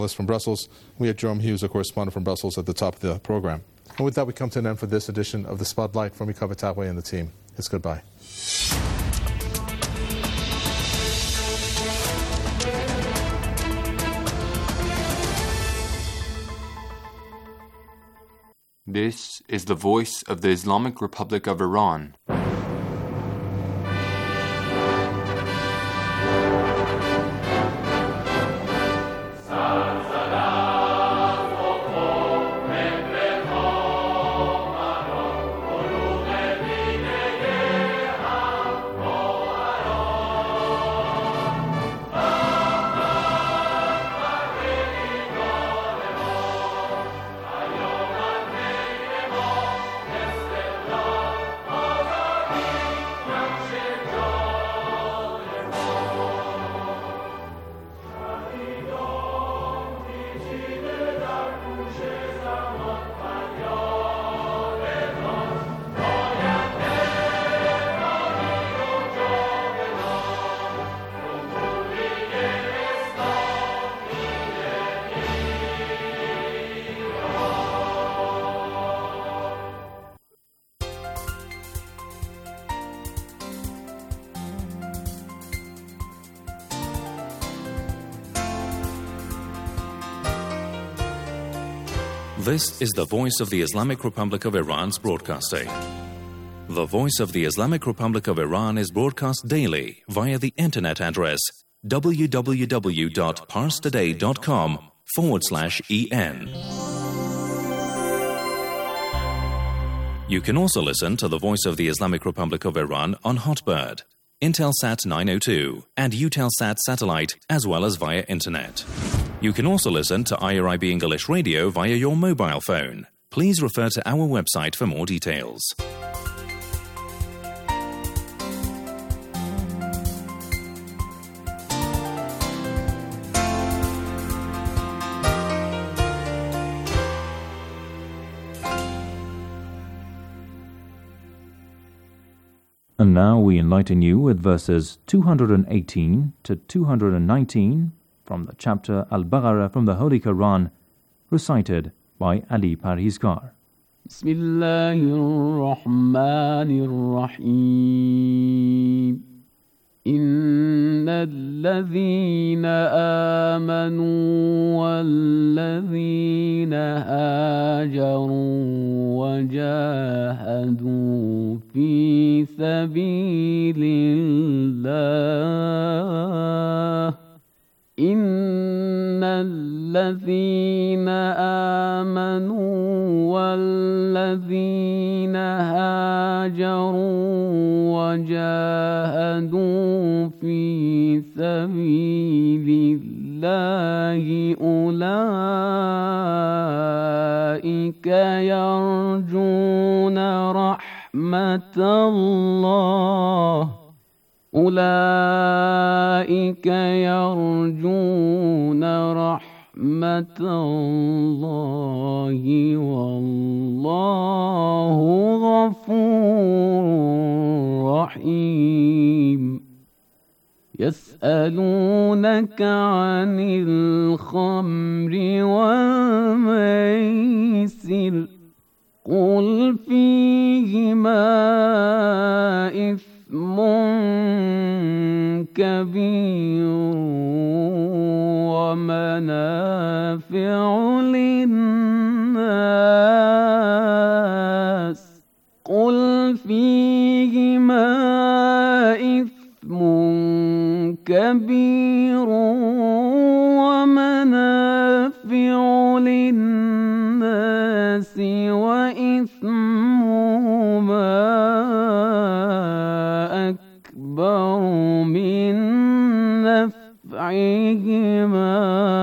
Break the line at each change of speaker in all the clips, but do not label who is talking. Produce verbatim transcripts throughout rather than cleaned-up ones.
From Brussels, we had Jerome Hughes, a correspondent from Brussels, at the top of the program. And with that, we come to an end for this edition of The Spotlight. From Mikhail Tabwe and the team, it's goodbye.
This is the voice of the Islamic Republic of Iran.
This is the Voice of the Islamic Republic of Iran's broadcasting. The Voice of the Islamic Republic of Iran is broadcast daily via the internet address www.parstoday.com forward slash en. You can also listen to the Voice of the Islamic Republic of Iran on Hotbird, Intelsat nine oh two, and Eutelsat satellite, as well as via internet. You can also listen to I R I B English Radio via your mobile phone. Please refer to our website for more details.
And now we enlighten you with verses two hundred eighteen to two hundred nineteen from the chapter Al-Baqarah from the Holy Quran, recited by Ali Parhizgar.
Bismillahir-Rahmanir-Rahim. Inna alladhina amanu walladhina hajaru wa jahadu fi sabilillah. إن الذين آمنوا والذين هاجروا وجاهدوا في سبيل الله أولئك يرجون رحمة الله أولئك يرجون رحمة الله والله غفور رحيم يسألونك عن الخمر والميسر قل فيهما إثم كبير ومنافع للناس قل فيهما إثم كبير ومنافع للناس وإثمهما أكبر من نفعهما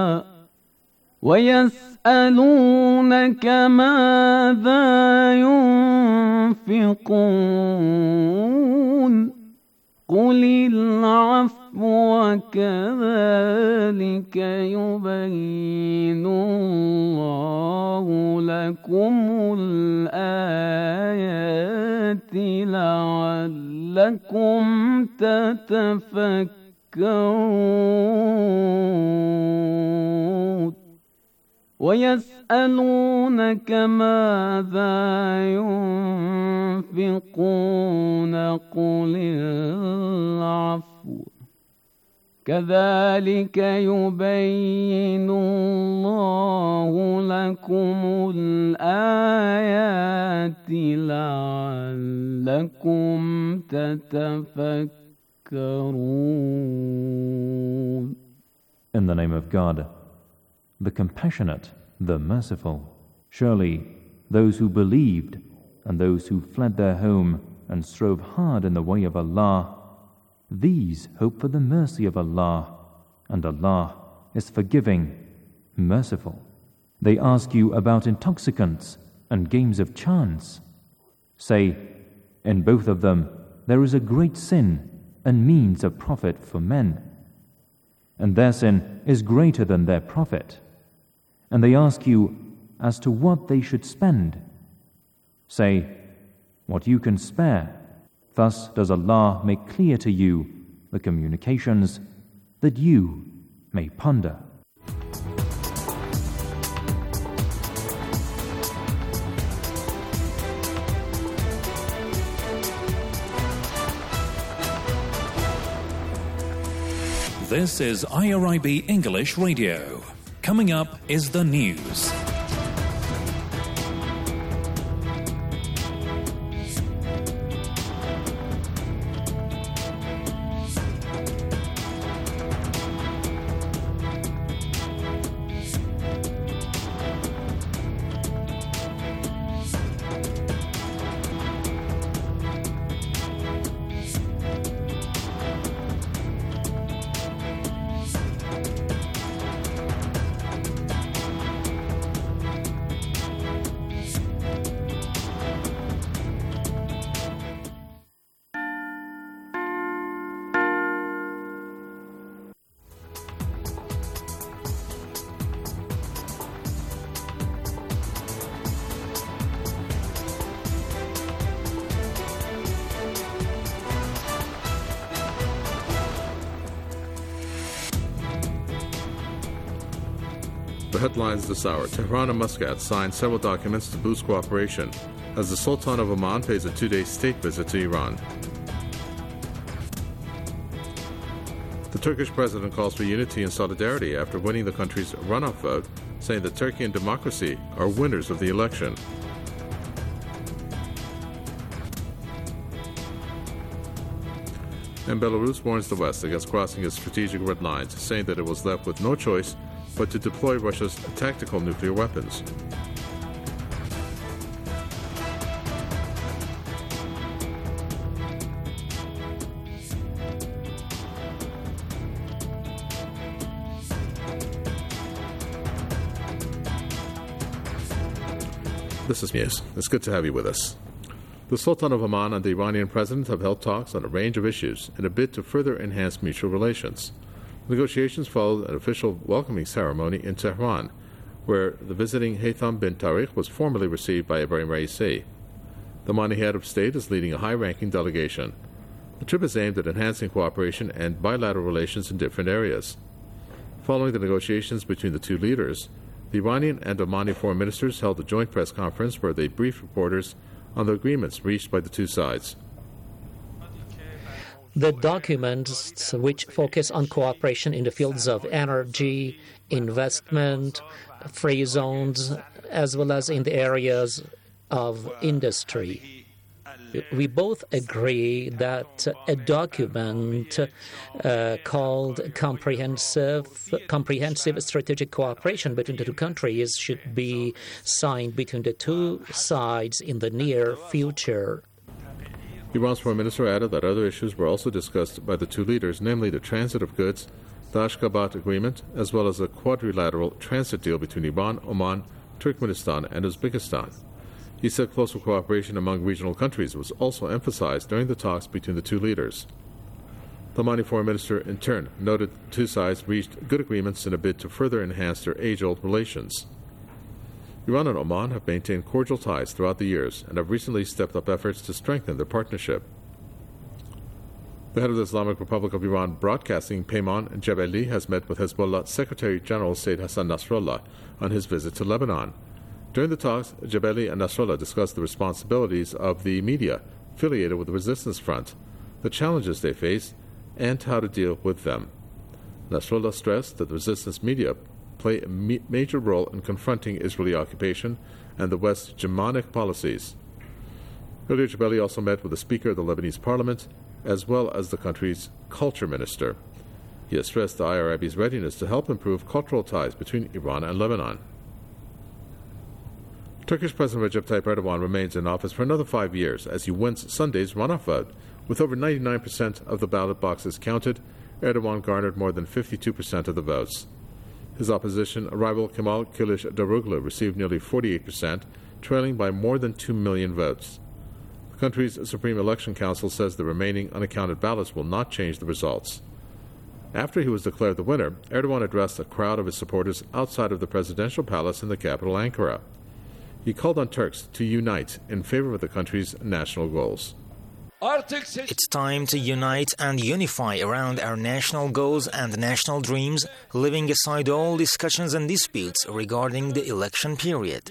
ويسألونك ماذا ينفقون قل العفو وكذلك يبين الله لكم الآيات لعلكم تتفكرون ويسألونك ماذا ينفقون قل العفو كذلك يبين الله لكم الآيات لعلكم تتفكرون.
In the name of God, the compassionate, the merciful. Surely those who believed and those who fled their home and strove hard in the way of Allah, these hope for the mercy of Allah, and Allah is forgiving, merciful. They ask you about intoxicants and games of chance. Say, in both of them there is a great sin and means of profit for men, and their sin is greater than their profit. And they ask you as to what they should spend. Say, what you can spare. Thus does Allah make clear to you the communications that you may ponder.
This is I R I B English Radio. Coming up is the news.
The headlines this hour: Tehran and Muscat signed several documents to boost cooperation as the Sultan of Oman pays a two-day state visit to Iran. The Turkish president calls for unity and solidarity after winning the country's runoff vote, saying that Turkey and democracy are winners of the election. And Belarus warns the West against crossing its strategic red lines, saying that it was left with no choice but to deploy Russia's tactical nuclear weapons. This is news. It's good to have you with us. The Sultan of Oman and the Iranian president have held talks on a range of issues in a bid to further enhance mutual relations. Negotiations followed an official welcoming ceremony in Tehran, where the visiting Haytham bin Tariq was formally received by Ibrahim Raisi. The Omani head of state is leading a high-ranking delegation. The trip is aimed at enhancing cooperation and bilateral relations in different areas. Following the negotiations between the two leaders, the Iranian and Omani foreign ministers held a joint press conference where they briefed reporters on the agreements reached by the two sides.
The documents, which focus on cooperation in the fields of energy, investment, free zones, as well as in the areas of industry. We both agree that a document uh, called comprehensive, comprehensive strategic cooperation between the two countries should be signed between the two sides in the near future.
Iran's foreign minister added that other issues were also discussed by the two leaders, namely the transit of goods, the Ashgabat agreement, as well as a quadrilateral transit deal between Iran, Oman, Turkmenistan, and Uzbekistan. He said closer cooperation among regional countries was also emphasized during the talks between the two leaders. The Omani foreign minister, in turn, noted the two sides reached good agreements in a bid to further enhance their age-old relations. Iran and Oman have maintained cordial ties throughout the years and have recently stepped up efforts to strengthen their partnership. The head of the Islamic Republic of Iran Broadcasting, Peyman Jebeli, has met with Hezbollah Secretary General Sayyid Hassan Nasrallah on his visit to Lebanon. During the talks, Jebeli and Nasrallah discussed the responsibilities of the media affiliated with the Resistance Front, the challenges they face, and how to deal with them. Nasrallah stressed that the resistance media play a me- major role in confronting Israeli occupation and the West's hegemonic policies. Earlier, Jebeli also met with the Speaker of the Lebanese Parliament, as well as the country's culture minister. He has stressed the I R I B's readiness to help improve cultural ties between Iran and Lebanon. Turkish President Recep Tayyip Erdogan remains in office for another five years as he wins Sunday's runoff vote. With over ninety-nine percent of the ballot boxes counted, Erdogan garnered more than fifty-two percent of the votes. His opposition rival Kemal Kılıçdaroğlu received nearly forty-eight percent, trailing by more than two million votes. The country's Supreme Election Council says the remaining unaccounted ballots will not change the results. After he was declared the winner, Erdogan addressed a crowd of his supporters outside of the presidential palace in the capital, Ankara. He called on Turks to unite in favor of the country's national goals.
It's time to unite and unify around our national goals and national dreams, leaving aside all discussions and disputes regarding the election period.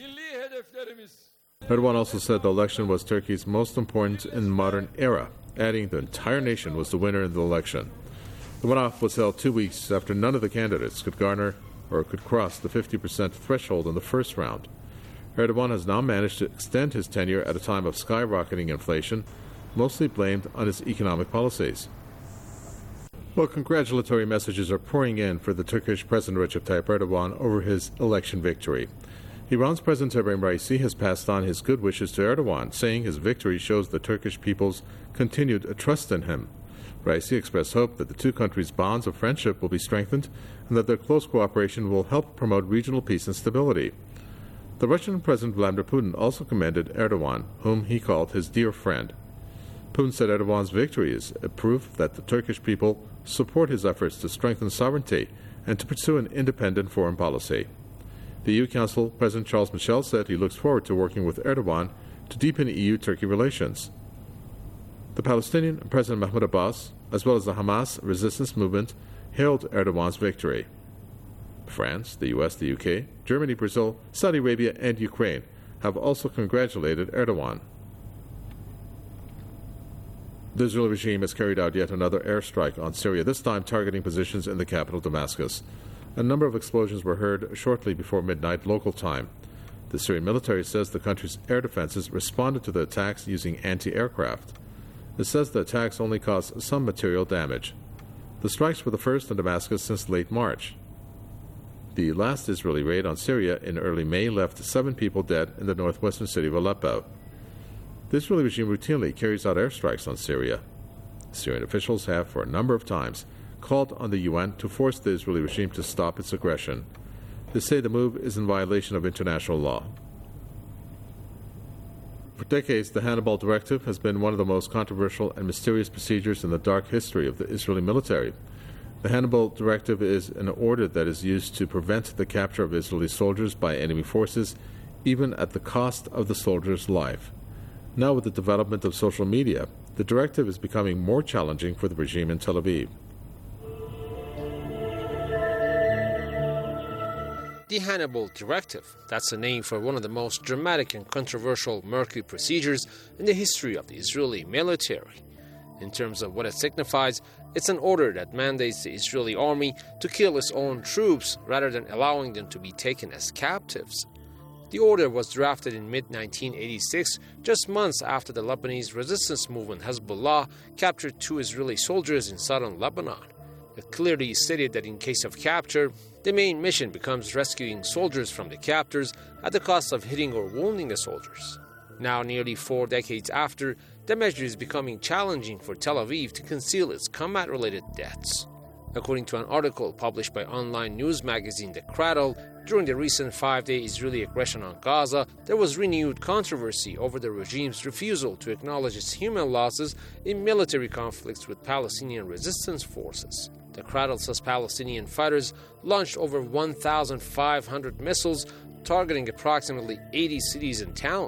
Erdogan also said the election was Turkey's most important in the modern era, adding the entire nation was the winner in the election. The runoff was held two weeks after none of the candidates could garner or could cross the fifty percent threshold in the first round. Erdogan has now managed to extend his tenure at a time of skyrocketing inflation, mostly blamed on his economic policies. Well, congratulatory messages are pouring in for the Turkish President Recep Tayyip Erdogan over his election victory. Iran's President Ebrahim Raisi has passed on his good wishes to Erdogan, saying his victory shows the Turkish people's continued trust in him. Raisi expressed hope that the two countries' bonds of friendship will be strengthened and that their close cooperation will help promote regional peace and stability. The Russian President Vladimir Putin also commended Erdogan, whom he called his dear friend. Putin said Erdogan's victory is a proof that the Turkish people support his efforts to strengthen sovereignty and to pursue an independent foreign policy. The E U Council President Charles Michel said he looks forward to working with Erdogan to deepen E U-Turkey relations. The Palestinian President Mahmoud Abbas, as well as the Hamas resistance movement, hailed Erdogan's victory. France, the U S, the U K, Germany, Brazil, Saudi Arabia, and Ukraine have also congratulated Erdogan. The Israeli regime has carried out yet another airstrike on Syria, this time targeting positions in the capital, Damascus. A number of explosions were heard shortly before midnight local time. The Syrian military says the country's air defenses responded to the attacks using anti-aircraft. It says the attacks only caused some material damage. The strikes were the first in Damascus since late March. The last Israeli raid on Syria in early May left seven people dead in the northwestern city of Aleppo. The Israeli regime routinely carries out airstrikes on Syria. Syrian officials have, for a number of times, called on the U N to force the Israeli regime to stop its aggression. They say the move is in violation of international law. For decades, the Hannibal Directive has been one of the most controversial and mysterious procedures in the dark history of the Israeli military. The Hannibal Directive is an order that is used to prevent the capture of Israeli soldiers by enemy forces, even at the cost of the soldier's life. Now, with the development of social media, the directive is becoming more challenging for the regime in Tel Aviv.
The Hannibal Directive, that's a name for one of the most dramatic and controversial murky procedures in the history of the Israeli military. In terms of what it signifies, it's an order that mandates the Israeli army to kill its own troops rather than allowing them to be taken as captives. The order was drafted in mid nineteen eighty-six, just months after the Lebanese resistance movement Hezbollah captured two Israeli soldiers in southern Lebanon. It clearly stated that in case of capture, the main mission becomes rescuing soldiers from the captors at the cost of hitting or wounding the soldiers. Now, nearly four decades after, the measure is becoming challenging for Tel Aviv to conceal its combat-related deaths. According to an article published by online news magazine The Cradle, during the recent five-day Israeli aggression on Gaza, there was renewed controversy over the regime's refusal to acknowledge its human losses in military conflicts with Palestinian resistance forces. The Cradle says Palestinian fighters launched over one thousand five hundred missiles targeting approximately eighty cities and towns,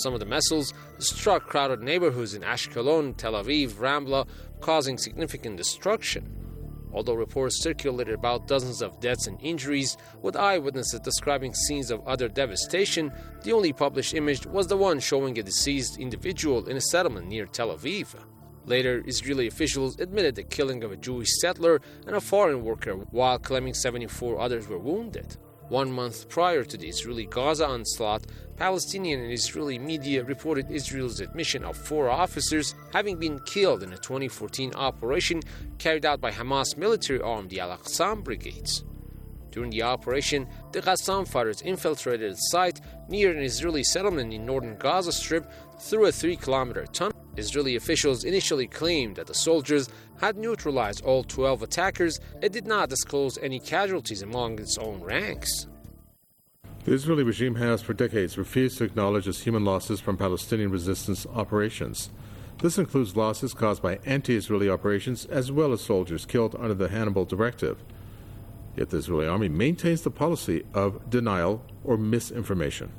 Some of the missiles struck crowded neighborhoods in Ashkelon, Tel Aviv, Ramla, causing significant destruction. Although reports circulated about dozens of deaths and injuries, with eyewitnesses describing scenes of utter devastation, the only published image was the one showing a deceased individual in a settlement near Tel Aviv. Later, Israeli officials admitted the killing of a Jewish settler and a foreign worker, while claiming seventy-four others were wounded. One month prior to the Israeli Gaza onslaught, Palestinian and Israeli media reported Israel's admission of four officers having been killed in a twenty fourteen operation carried out by Hamas military arm, the Al-Aqsam Brigades. During the operation, the Qassam fighters infiltrated a site near an Israeli settlement in northern Gaza Strip through a three-kilometer tunnel. Israeli officials initially claimed that the soldiers had neutralized all twelve attackers and did not disclose any casualties among its own ranks.
The Israeli regime has for decades refused to acknowledge its human losses from Palestinian resistance operations. This includes losses caused by anti-Israeli operations as well as soldiers killed under the Hannibal Directive. Yet the Israeli army maintains the policy of denial or misinformation.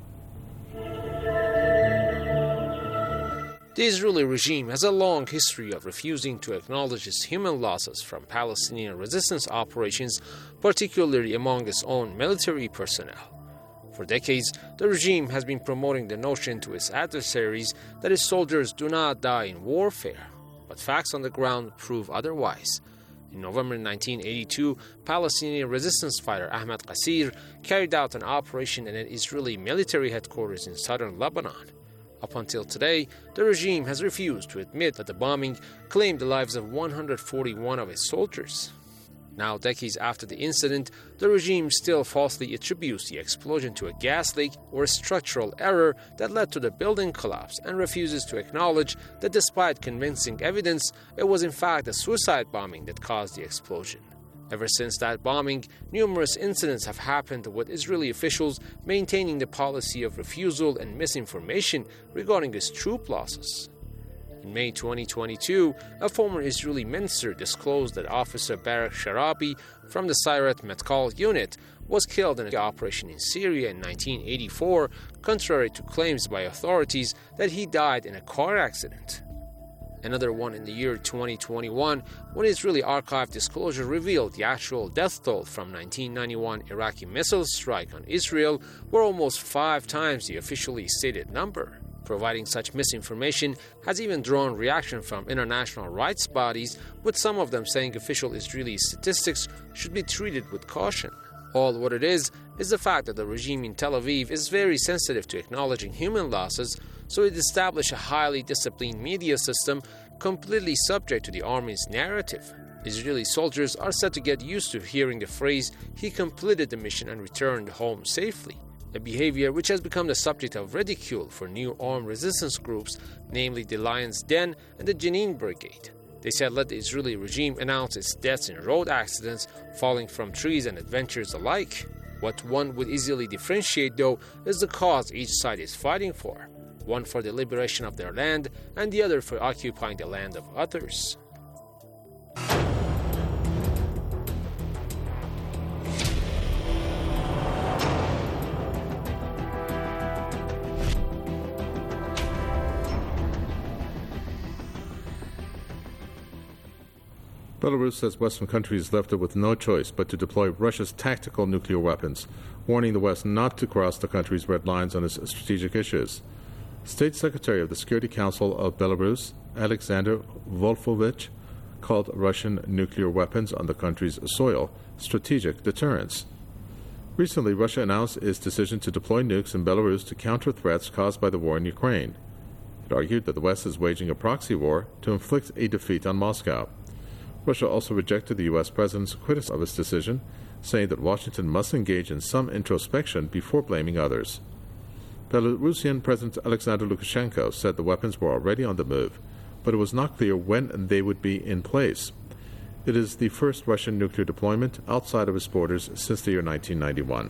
The Israeli regime has a long history of refusing to acknowledge its human losses from Palestinian resistance operations, particularly among its own military personnel. For decades, the regime has been promoting the notion to its adversaries that its soldiers do not die in warfare, but facts on the ground prove otherwise. In November nineteen eighty-two, Palestinian resistance fighter Ahmed Qasir carried out an operation at an Israeli military headquarters in southern Lebanon. Up until today, the regime has refused to admit that the bombing claimed the lives of one hundred forty-one of its soldiers. Now, decades after the incident, the regime still falsely attributes the explosion to a gas leak or a structural error that led to the building collapse and refuses to acknowledge that despite convincing evidence, it was in fact a suicide bombing that caused the explosion. Ever since that bombing, numerous incidents have happened with Israeli officials maintaining the policy of refusal and misinformation regarding its troop losses. In May twenty twenty-two, a former Israeli minister disclosed that Officer Barak Sharabi from the Sayeret Matkal unit was killed in an operation in Syria in nineteen eighty-four, contrary to claims by authorities that he died in a car accident. Another one in the year twenty twenty-one, when Israeli archive disclosure revealed the actual death toll from nineteen ninety-one Iraqi missile strike on Israel were almost five times the officially stated number. Providing such misinformation has even drawn reaction from international rights bodies, with some of them saying official Israeli statistics should be treated with caution. All what it is is the fact that the regime in Tel Aviv is very sensitive to acknowledging human losses, so it established a highly disciplined media system completely subject to the army's narrative. Israeli soldiers are said to get used to hearing the phrase, "he completed the mission and returned home safely," a behavior which has become the subject of ridicule for new armed resistance groups, namely the Lion's Den and the Jenin Brigade. They said let the Israeli regime announce its deaths in road accidents, falling from trees and adventures alike. What one would easily differentiate, though, is the cause each side is fighting for, one for the liberation of their land and the other for occupying the land of others.
Belarus says Western countries left it with no choice but to deploy Russia's tactical nuclear weapons, warning the West not to cross the country's red lines on its strategic issues. State Secretary of the Security Council of Belarus, Alexander Volfovich, called Russian nuclear weapons on the country's soil strategic deterrence. Recently, Russia announced its decision to deploy nukes in Belarus to counter threats caused by the war in Ukraine. It argued that the West is waging a proxy war to inflict a defeat on Moscow. Russia also rejected the U S president's criticism of its decision, saying that Washington must engage in some introspection before blaming others. Belarusian President Alexander Lukashenko said the weapons were already on the move, but it was not clear when they would be in place. It is the first Russian nuclear deployment outside of its borders since the year nineteen ninety-one.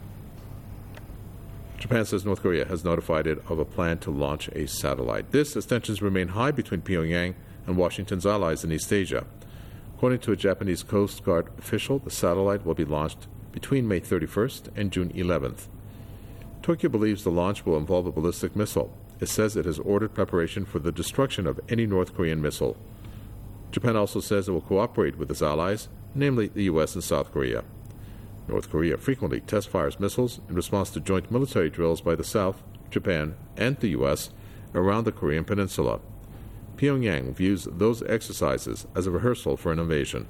Japan says North Korea has notified it of a plan to launch a satellite. This, as tensions remain high between Pyongyang and Washington's allies in East Asia. According to a Japanese Coast Guard official, the satellite will be launched between May thirty-first and June eleventh. Tokyo believes the launch will involve a ballistic missile. it says it has ordered preparation for the destruction of any North Korean missile. Japan also says it will cooperate with its allies, namely the U S and South Korea. North Korea frequently test fires missiles in response to joint military drills by the South, Japan, and the U S around the Korean peninsula. Pyongyang views those exercises as a rehearsal for an invasion.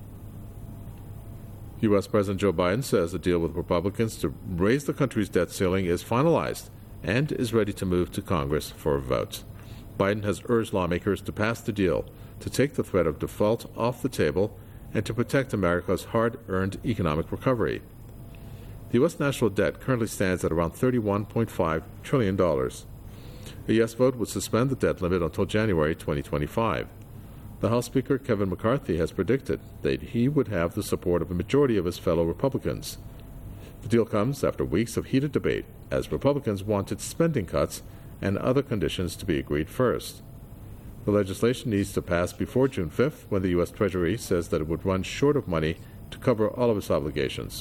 U S President Joe Biden says a deal with Republicans to raise the country's debt ceiling is finalized and is ready to move to Congress for a vote. Biden has urged lawmakers to pass the deal to take the threat of default off the table and to protect America's hard-earned economic recovery. The U S national debt currently stands at around thirty-one point five trillion dollars. A yes vote would suspend the debt limit until January twenty twenty-five. The House Speaker, Kevin McCarthy, has predicted that he would have the support of a majority of his fellow Republicans. The deal comes after weeks of heated debate, as Republicans wanted spending cuts and other conditions to be agreed first. The legislation needs to pass before June fifth, when the U S Treasury says that it would run short of money to cover all of its obligations.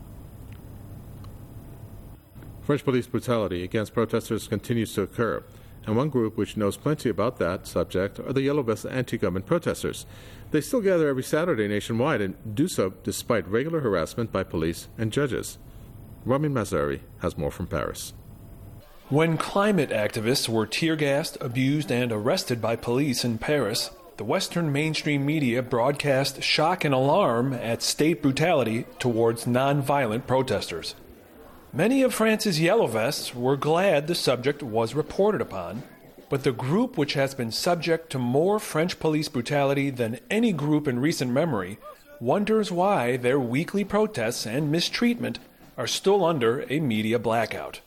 French police brutality against protesters continues to occur, and one group which knows plenty about that subject are the Yellow Vest anti-government protesters. They still gather every Saturday nationwide and do so despite regular harassment by police and judges. Ramin Mazari has more from Paris.
When climate activists were tear-gassed, abused, and arrested by police in Paris, the Western mainstream media broadcast shock and alarm at state brutality towards non-violent protesters. Many of France's Yellow Vests were glad the subject was reported upon, but the group which has been subject to more French police brutality than any group in recent memory wonders why their weekly protests and mistreatment are still under a media blackout.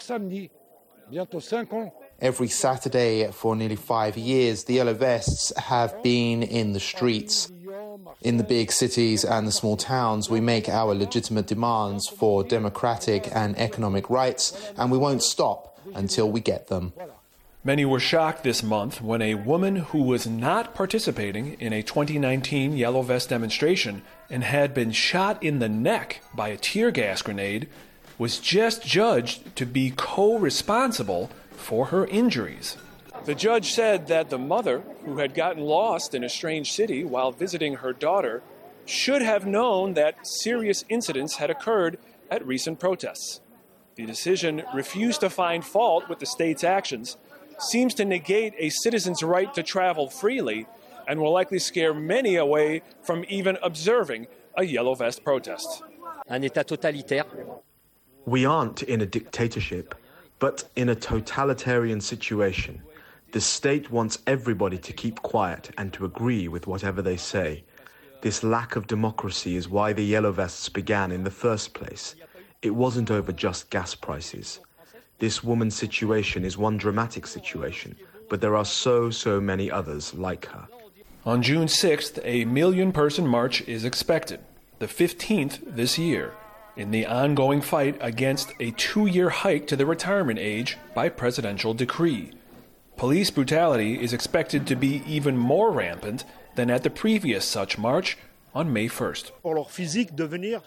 Every Saturday for nearly five years, the Yellow Vests have been in the streets. In the big cities and the small towns, we make our legitimate demands for democratic and economic rights, and we won't stop until we get them.
Many were shocked this month when a woman who was not participating in a twenty nineteen Yellow Vest demonstration and had been shot in the neck by a tear gas grenade was just judged to be co-responsible for her injuries. The judge said that the mother, who had gotten lost in a strange city while visiting her daughter, should have known that serious incidents had occurred at recent protests. The decision refused to find fault with the state's actions, seems to negate a citizen's right to travel freely, and will likely scare many away from even observing a Yellow Vest protest.
Un état totalitaire.
We aren't in a dictatorship, but in a totalitarian situation. The state wants everybody to keep quiet and to agree with whatever they say. This lack of democracy is why the Yellow Vests began in the first place. It wasn't over just gas prices. This woman's situation is one dramatic situation, but there are so, so many others like her.
On June sixth, a million-person march is expected, the fifteenth this year, in the ongoing fight against a two-year hike to the retirement age by presidential decree. Police brutality is expected to be even more rampant than at the previous such march on May first.
The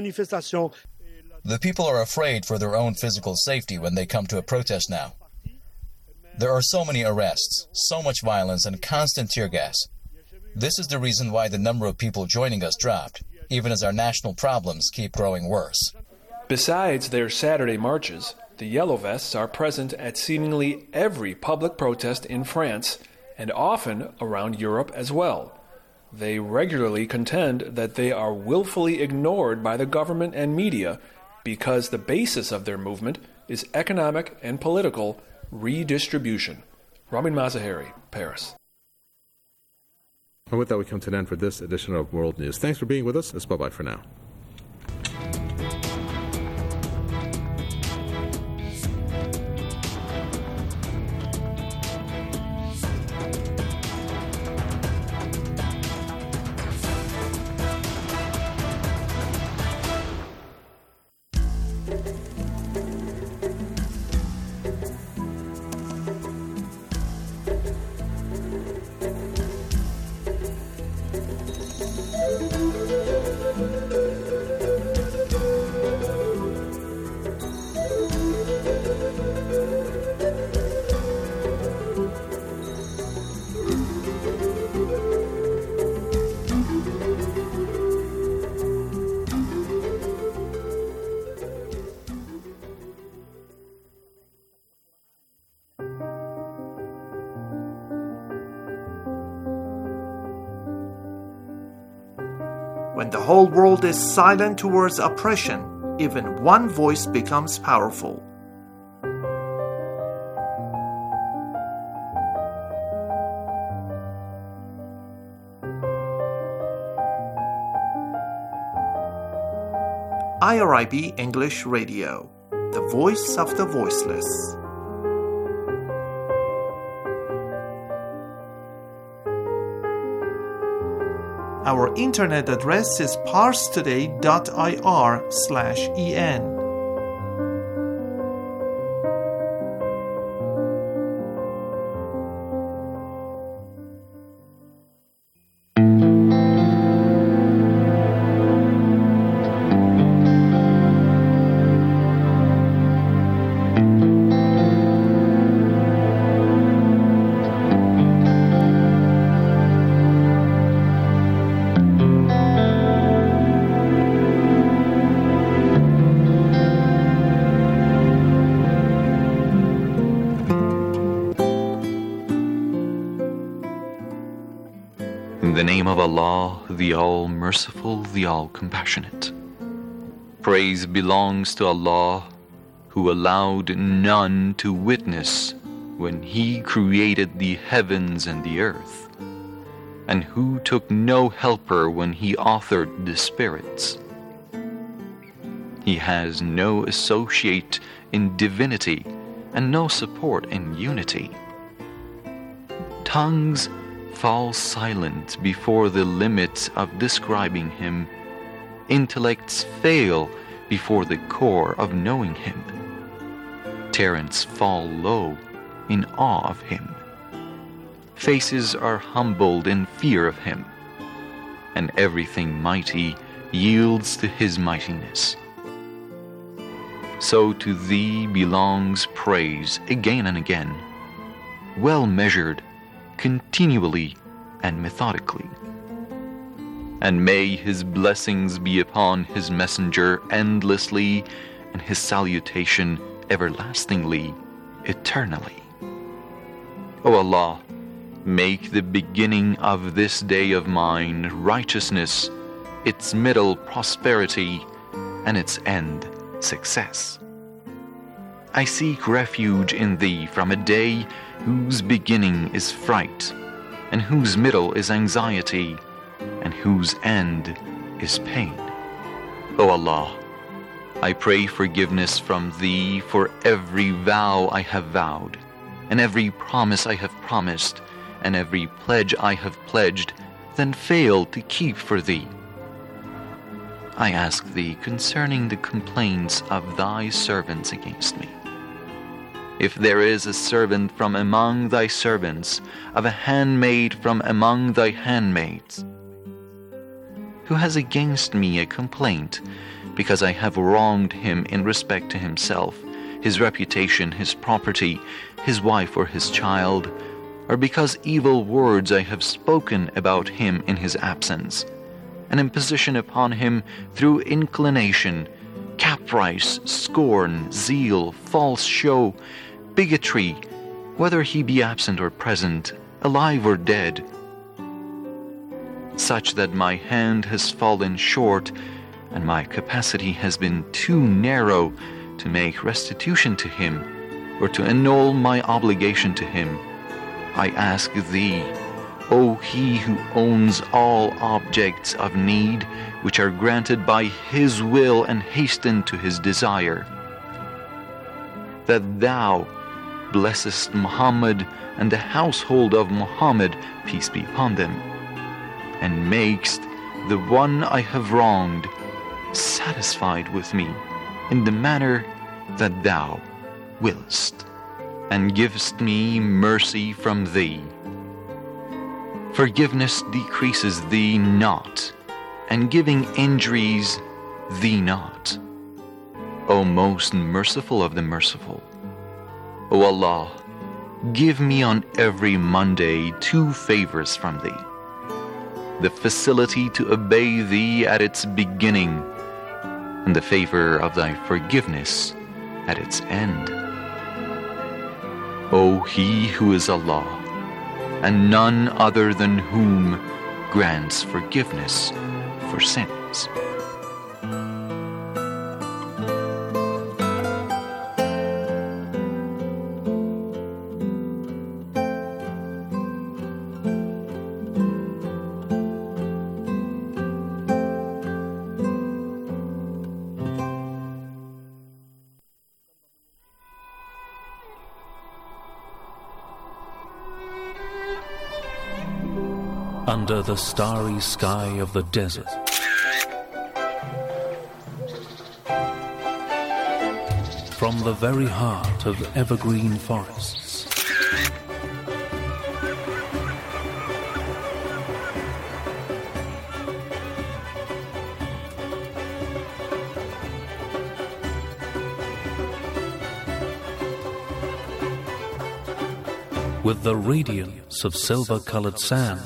people are afraid for their own physical safety when they come to a protest now. There are so many arrests, so much violence, and constant tear gas. This is the reason why the number of people joining us dropped, even as our national problems keep growing worse.
Besides their Saturday marches, the Yellow Vests are present at seemingly every public protest in France, and often around Europe as well. They regularly contend that they are willfully ignored by the government and media because the basis of their movement is economic and political redistribution. Ramin Mazaheri, Paris.
And with that, we come to an end for this edition of World News. Thanks for being with us. It's bye-bye for now.
When the whole world is silent towards oppression, even one voice becomes powerful. I R I B English Radio, the voice of the voiceless. Our internet address is parstoday dot I R slash E N.
In the name of Allah, the All-Merciful, the All-Compassionate. Praise belongs to Allah, who allowed none to witness when He created the heavens and the earth, and who took no helper when He authored the spirits. He has no associate in divinity and no support in unity. Tongues fall silent before the limit of describing Him. Intellects fail before the core of knowing Him. Talents fall low in awe of Him. Faces are humbled in fear of Him, and everything mighty yields to His mightiness. So to Thee belongs praise again and again, well measured, continually and methodically. And may His blessings be upon His messenger endlessly, and His salutation everlastingly, eternally. O Allah, make the beginning of this day of mine righteousness, its middle prosperity, and its end success. I seek refuge in Thee from a day whose beginning is fright, and whose middle is anxiety, and whose end is pain. O Allah, I pray forgiveness from Thee for every vow I have vowed, and every promise I have promised, and every pledge I have pledged, then failed to keep for Thee. I ask Thee concerning the complaints of Thy servants against me. If there is a servant from among Thy servants, of a handmaid from among Thy handmaids, who has against me a complaint, because I have wronged him in respect to himself, his reputation, his property, his wife or his child, or because evil words I have spoken about him in his absence, an imposition upon him through inclination, caprice, scorn, zeal, false show, bigotry, whether he be absent or present, alive or dead, such that my hand has fallen short and my capacity has been too narrow to make restitution to him or to annul my obligation to him, I ask Thee, O He who owns all objects of need, which are granted by His will and hasten to His desire, that Thou blessest Muhammad and the household of Muhammad, peace be upon them, and makest the one I have wronged satisfied with me in the manner that Thou willest, and givest me mercy from Thee. Forgiveness decreases Thee not, and giving injuries Thee not. O most merciful of the merciful, O Allah, give me on every Monday two favors from Thee: the facility to obey Thee at its beginning, and the favor of Thy forgiveness at its end. O He who is Allah, and none other than whom grants forgiveness for for sins.
Under the starry sky of the desert, from the very heart of evergreen forests, with the radiance of silver-colored sand,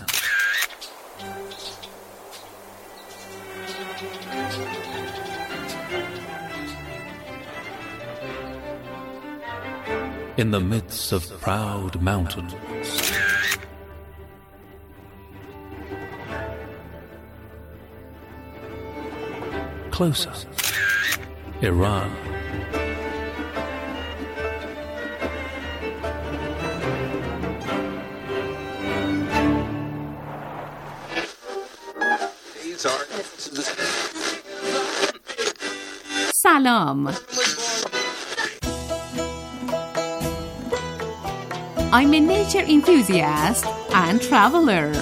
in the midst of proud mountains, closer, Iran.
Salam. I'm a nature enthusiast and traveler.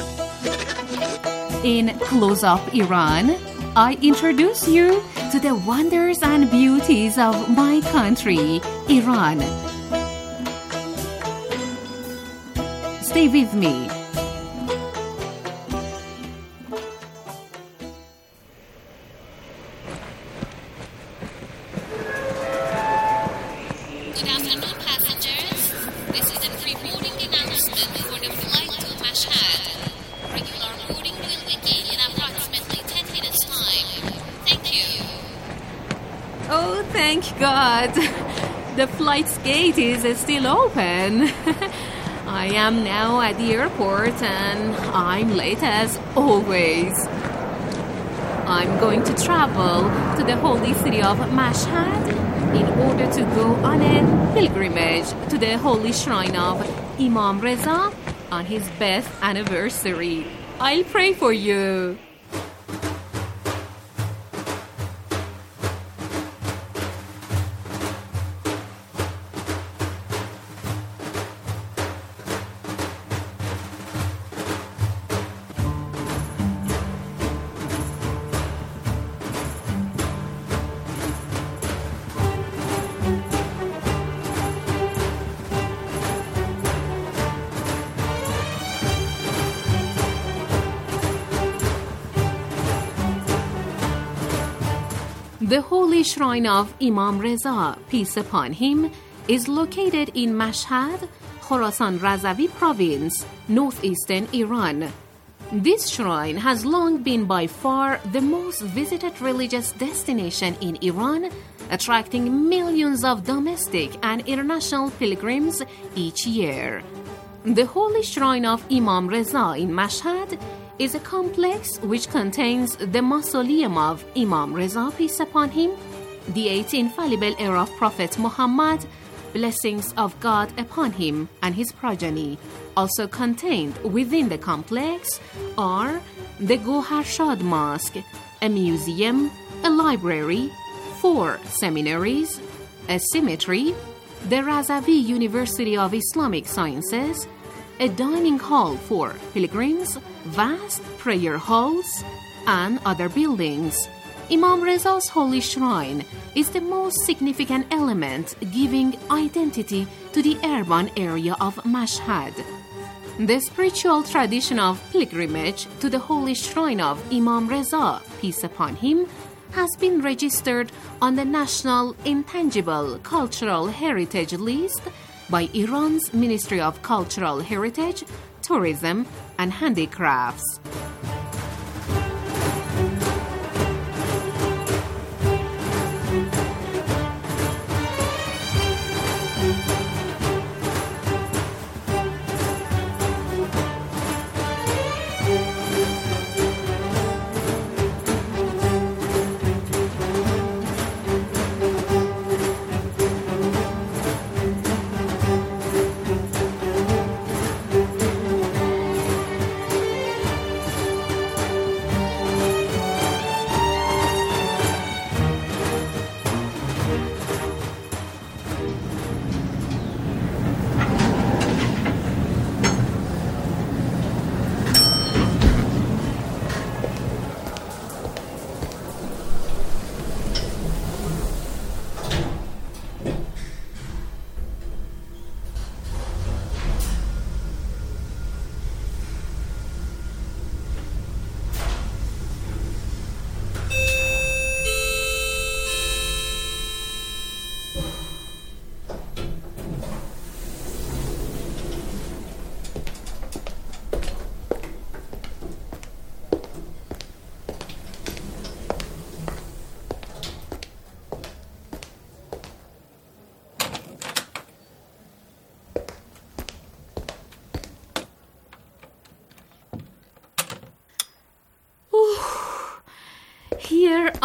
In Close Up Iran, I introduce you to the wonders and beauties of my country, Iran. Stay with me. Thank God. The flight's gate is still open. I am now at the airport and I'm late as always. I'm going to travel to the holy city of Mashhad in order to go on a pilgrimage to the holy shrine of Imam Reza on his birth anniversary. I'll pray for you. The holy shrine of Imam Reza, peace upon him, is located in Mashhad, Khorasan Razavi province, northeastern Iran. This shrine has long been by far the most visited religious destination in Iran, attracting millions of domestic and international pilgrims each year. The holy shrine of Imam Reza in Mashhad is a complex which contains the mausoleum of Imam Reza, peace upon him, the eight infallible heir of Prophet Muhammad, blessings of God upon him and his progeny. Also contained within the complex are the Gohar Shad Mosque, a museum, a library, four seminaries, a cemetery, the Razavi University of Islamic Sciences, a dining hall for pilgrims, vast prayer halls, and other buildings. Imam Reza's holy shrine is the most significant element giving identity to the urban area of Mashhad. The spiritual tradition of pilgrimage to the holy shrine of Imam Reza, peace upon him, has been registered on the National Intangible Cultural Heritage List by Iran's Ministry of Cultural Heritage, Tourism and Handicrafts.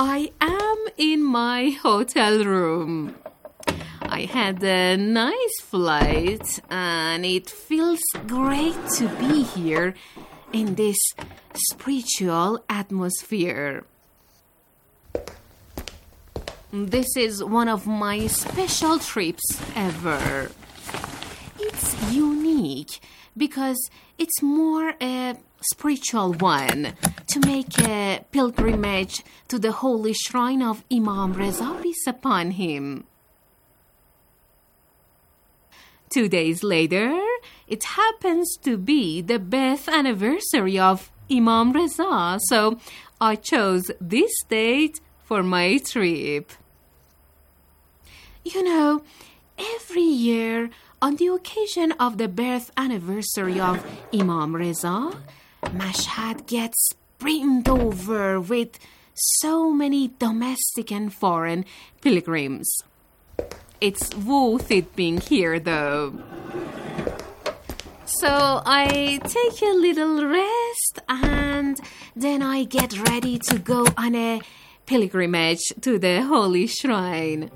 I am in my hotel room. I had a nice flight and it feels great to be here in this spiritual atmosphere. This is one of my special trips ever. It's unique because it's more a spiritual one, to make a pilgrimage to the holy shrine of Imam Reza, peace upon him. Two days later, it happens to be the birth anniversary of Imam Reza, so I chose this date for my trip. You know, every year, on the occasion of the birth anniversary of Imam Reza, Mashhad gets brimmed over with so many domestic and foreign pilgrims. It's worth it being here, though. So I take a little rest and then I get ready to go on a pilgrimage to the holy shrine.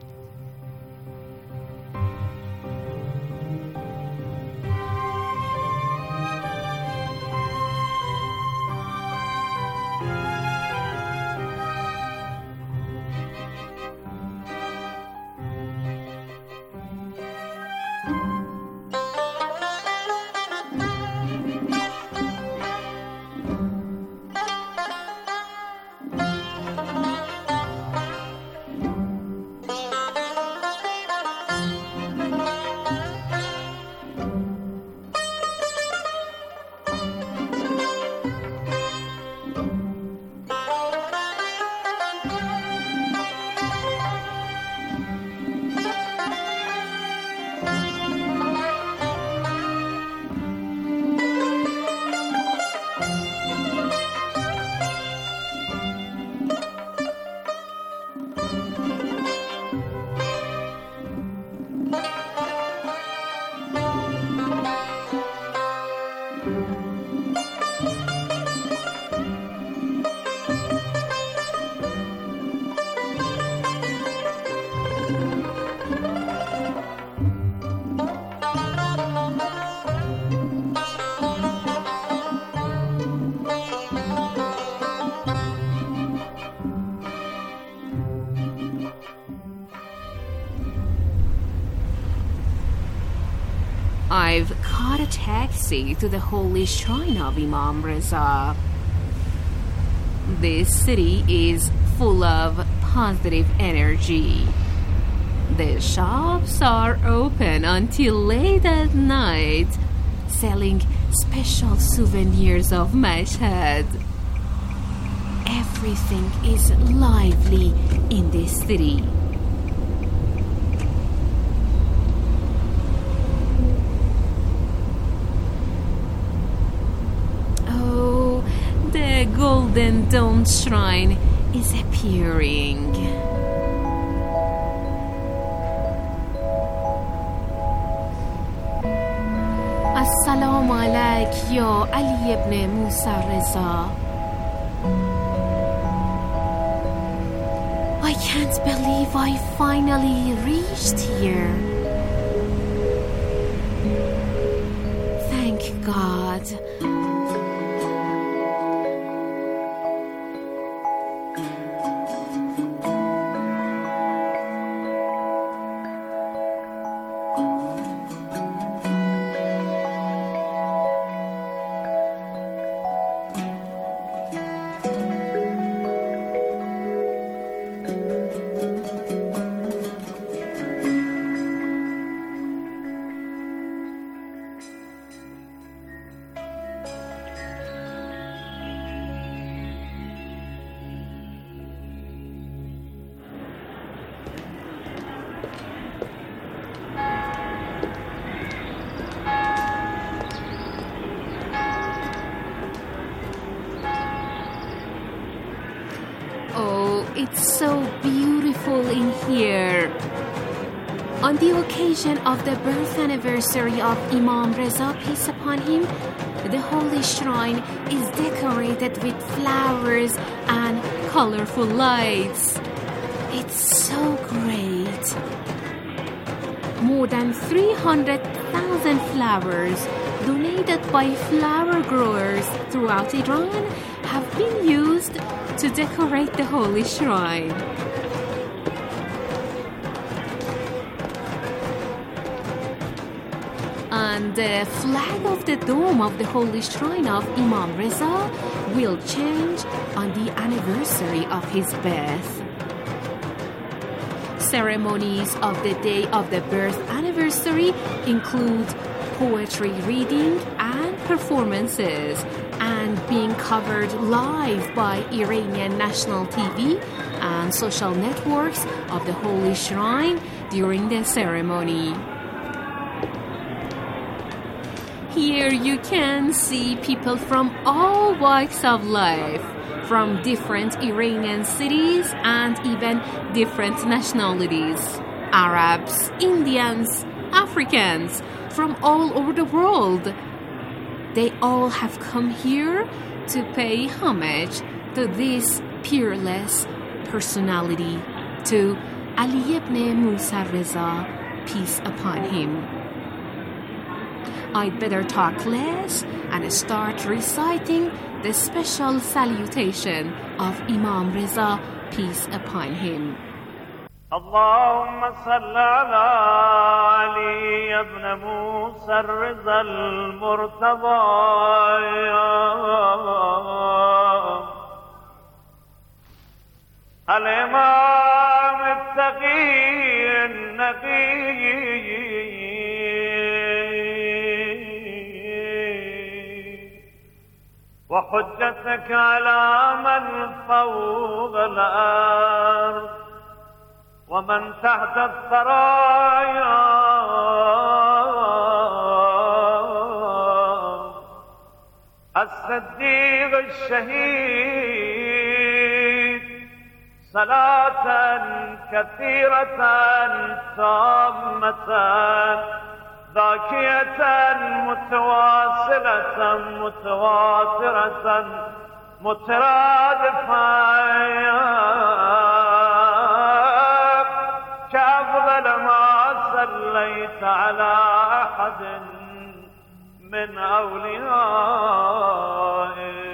I've caught a taxi to the holy shrine of Imam Reza. This city is full of positive energy. The shops are open until late at night, selling special souvenirs of Mashhad. Everything is lively in this city. The golden domed shrine is appearing. Assalamu alaikum, ya Ali ibn Musa Reza. I can't believe I finally reached here. Thank God. It's so beautiful in here. On the occasion of the birth anniversary of Imam Reza, peace upon him, the holy shrine is decorated with flowers and colorful lights. It's so great. More than three hundred thousand flowers donated by flower growers throughout Iran have been used to decorate the holy shrine. And the flag of the dome of the holy shrine of Imam Reza will change on the anniversary of his birth. Ceremonies of the day of the birth anniversary include poetry reading and performances, and being covered live by Iranian national T V and social networks of the holy shrine during the ceremony. Here you can see people from all walks of life, from different Iranian cities and even different nationalities. Arabs, Indians, Africans, from all over the world. They all have come here to pay homage to this peerless personality, to Ali ibn Musa Reza, peace upon him. I'd better talk less and start reciting the special salutation of Imam Reza, peace upon him.
اللهم صل على علي ابن موسى الرضا المرتضى الإمام التقي النقي وحجتك على من فوق الأرض ومن تحت الثرايا الصديق الشهيد صلاة كثيرة تامة ذاكية متواصلة متواترة مترادفة كأفضل ما صليت على أحد من أوليائك.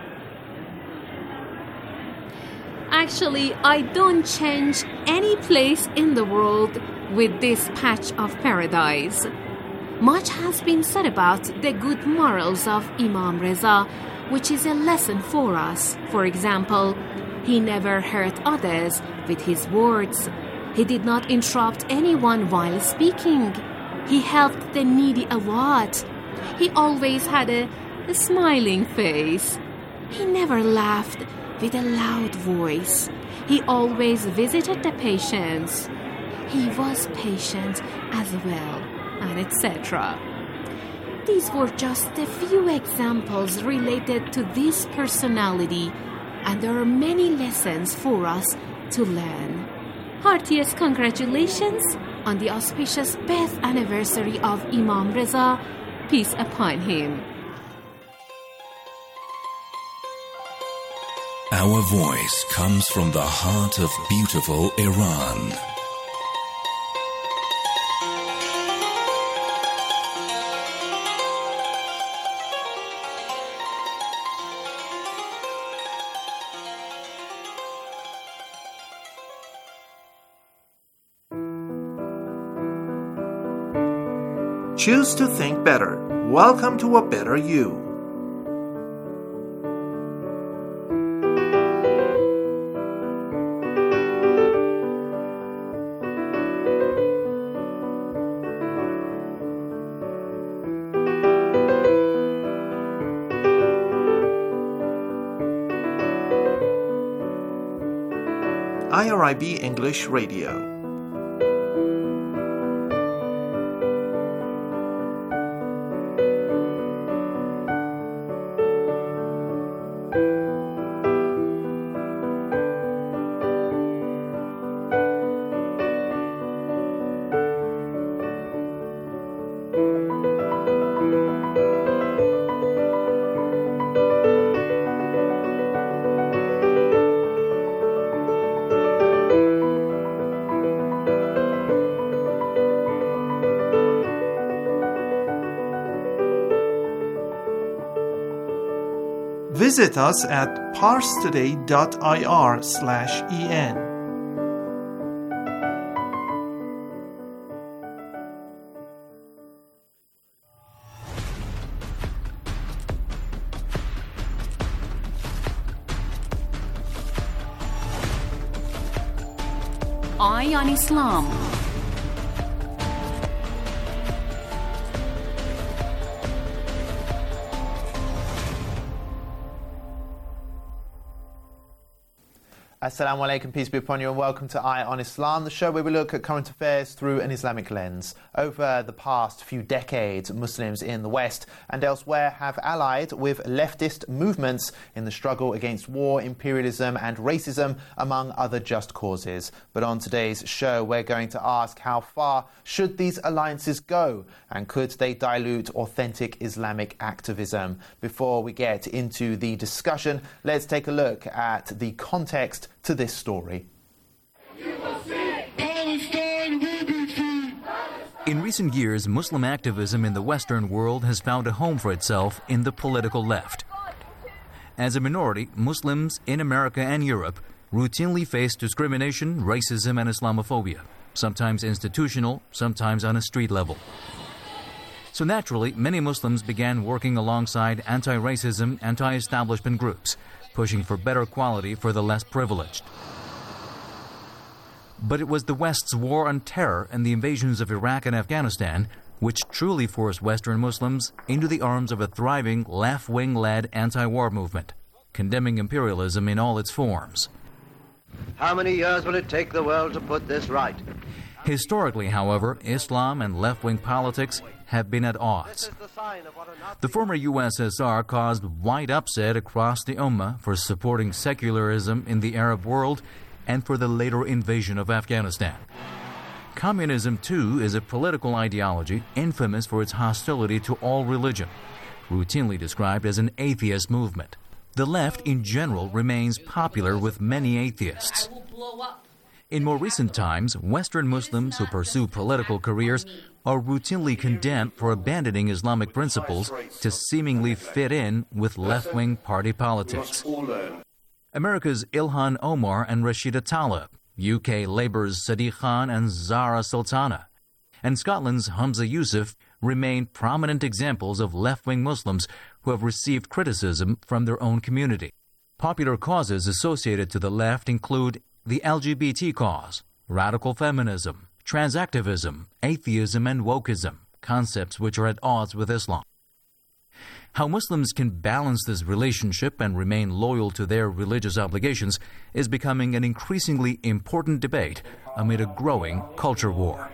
Actually, I don't change any place in the world with this patch of paradise. Much has been said about the good morals of Imam Reza, which is a lesson for us. For example, he never hurt others with his words. He did not interrupt anyone while speaking. He helped the needy a lot. He always had a, a smiling face. He never laughed with a loud voice. He always visited the patients. He was patient as well, and et cetera. These were just a few examples related to this personality, and there are many lessons for us to learn. Heartiest congratulations on the auspicious birth anniversary of Imam Reza, peace upon him.
Our voice comes from the heart of beautiful Iran.
Choose to think better. Welcome to a better you. I R I B English Radio. visit us at parstoday.ir slash en.
Eye on Islam.
Assalamu alaikum, peace be upon you, and welcome to Eye on Islam, the show where we look at current affairs through an Islamic lens. Over the past few decades, Muslims in the West and elsewhere have allied with leftist movements in the struggle against war, imperialism and racism, among other just causes. But on today's show, we're going to ask how far should these alliances go, and could they dilute authentic Islamic activism? Before we get into the discussion, let's take a look at the context to this story.
In recent years, Muslim activism in the Western world has found a home for itself in the political left. As a minority, Muslims in America and Europe routinely face discrimination, racism, and Islamophobia, sometimes institutional, sometimes on a street level. So naturally, many Muslims began working alongside anti-racism, anti-establishment groups, pushing for better quality for the less privileged. But it was the West's war on terror and the invasions of Iraq and Afghanistan which truly forced Western Muslims into the arms of a thriving left-wing-led anti-war movement, condemning imperialism in all its forms.
How many years will it take the world to put this right?
Historically, however, Islam and left-wing politics have been at odds. The former U S S R caused wide upset across the Ummah for supporting secularism in the Arab world and for the later invasion of Afghanistan. Communism, too, is a political ideology infamous for its hostility to all religion, routinely described as an atheist movement. The left, in general, remains popular with many atheists. In more recent times, Western Muslims who pursue political careers are routinely condemned for abandoning Islamic principles to seemingly fit in with left-wing party politics. America's Ilhan Omar and Rashida Tlaib, U K Labour's Sadiq Khan and Zahra Sultana, and Scotland's Hamza Yusuf remain prominent examples of left-wing Muslims who have received criticism from their own community. Popular causes associated to the left include the L G B T cause, radical feminism, transactivism, atheism, and wokeism, concepts which are at odds with Islam. How Muslims can balance this relationship and remain loyal to their religious obligations is becoming an increasingly important debate amid a growing culture war.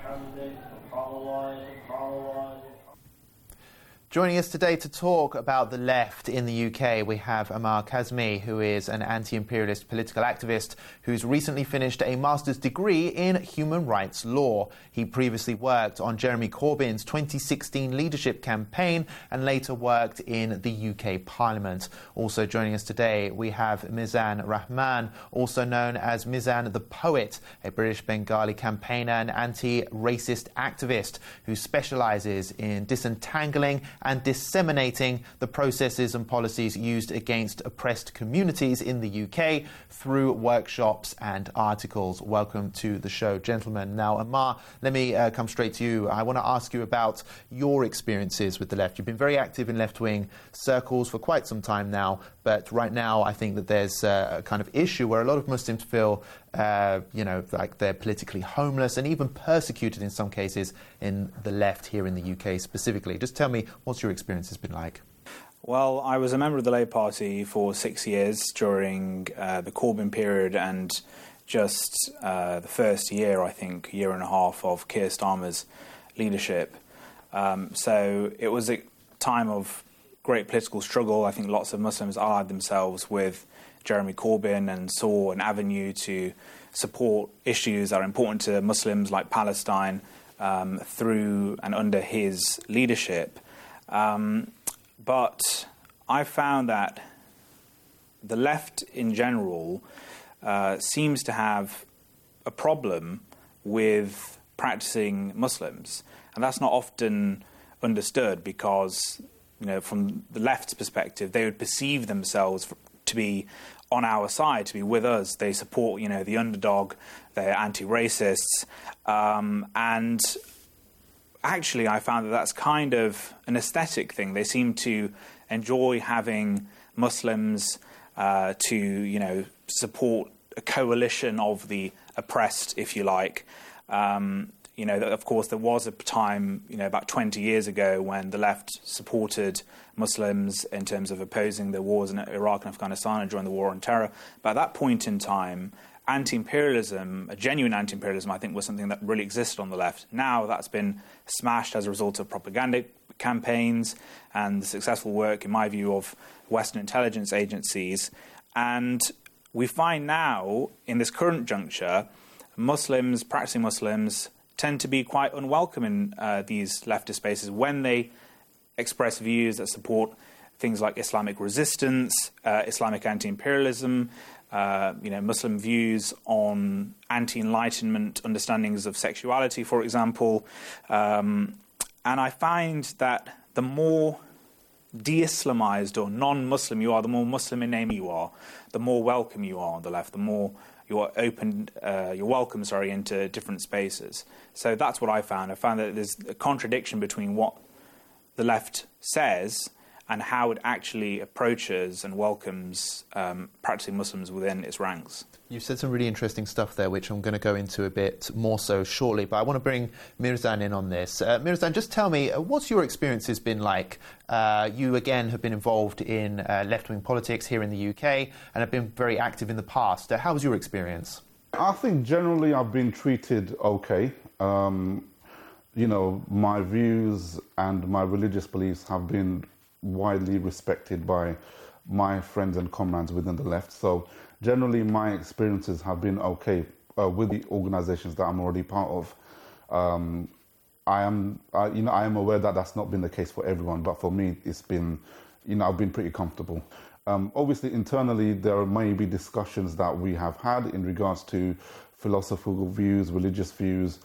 Joining us today to talk about the left in the U K, we have Amar Kazmi, who is an anti-imperialist political activist who's recently finished a master's degree in human rights law. He previously worked on Jeremy Corbyn's twenty sixteen leadership campaign and later worked in the U K Parliament. Also joining us today, we have Mizan Rahman, also known as Mizan the Poet, a British Bengali campaigner and anti-racist activist who specialises in disentangling and disseminating the processes and policies used against oppressed communities in the U K through workshops and articles. Welcome to the show, gentlemen. Now, Amar, let me uh, come straight to you. I want to ask you about your experiences with the left. You've been very active in left-wing circles for quite some time now, but right now I think that there's a kind of issue where a lot of Muslims feel Uh, you know, like they're politically homeless and even persecuted in some cases in the left here in the U K specifically. Just tell me, what's your experience has been like?
Well, I was a member of the Labour Party for six years during uh, the Corbyn period and just uh, the first year, I think, year and a half of Keir Starmer's leadership. Um, so it was a time of great political struggle. I think lots of Muslims allied themselves with Jeremy Corbyn and saw an avenue to support issues that are important to Muslims like Palestine um, through and under his leadership. Um, but I found that the left in general uh, seems to have a problem with practicing Muslims. And that's not often understood because you know, from the left's perspective, they would perceive themselves to be on our side, to be with us. They support, you know, the underdog. They're anti-racists, um, and actually, I found that that's kind of an aesthetic thing. They seem to enjoy having Muslims uh, to, you know, support a coalition of the oppressed, if you like. Um, you know, of course, there was a time, you know, about twenty years ago when the left supported Muslims in terms of opposing the wars in Iraq and Afghanistan and during the war on terror. But at that point in time, anti-imperialism, a genuine anti-imperialism, I think, was something that really existed on the left. Now that's been smashed as a result of propaganda campaigns and the successful work, in my view, of Western intelligence agencies. And we find now, in this current juncture, Muslims, practicing Muslims, tend to be quite unwelcome in uh, these leftist spaces when they express views that support things like Islamic resistance, uh, Islamic anti-imperialism, uh, you know, Muslim views on anti-enlightenment understandings of sexuality, for example. Um, and I find that the more de-Islamized or non-Muslim you are, the more Muslim in name you are, the more welcome you are on the left, the more you're open, uh, you're welcome, sorry, into different spaces. So that's what I found. I found that there's a contradiction between what the left says and how it actually approaches and welcomes um, practicing Muslims within its ranks.
You've said some really interesting stuff there, which I'm going to go into a bit more so shortly, but I want to bring Mirzan in on this. Uh, Mirzan, just tell me, uh, what's your experiences been like? Uh, you, again, have been involved in uh, left-wing politics here in the U K and have been very active in the past. Uh, how was your experience?
I think generally I've been treated okay. Um, you know, my views and my religious beliefs have been widely respected by my friends and comrades within the left. So generally my experiences have been okay uh, with the organisations that I'm already part of. Um, I am, uh, you know, I am aware that that's not been the case for everyone, but for me, it's been, you know, I've been pretty comfortable. Um, obviously, internally, there may be discussions that we have had in regards to philosophical views, religious views,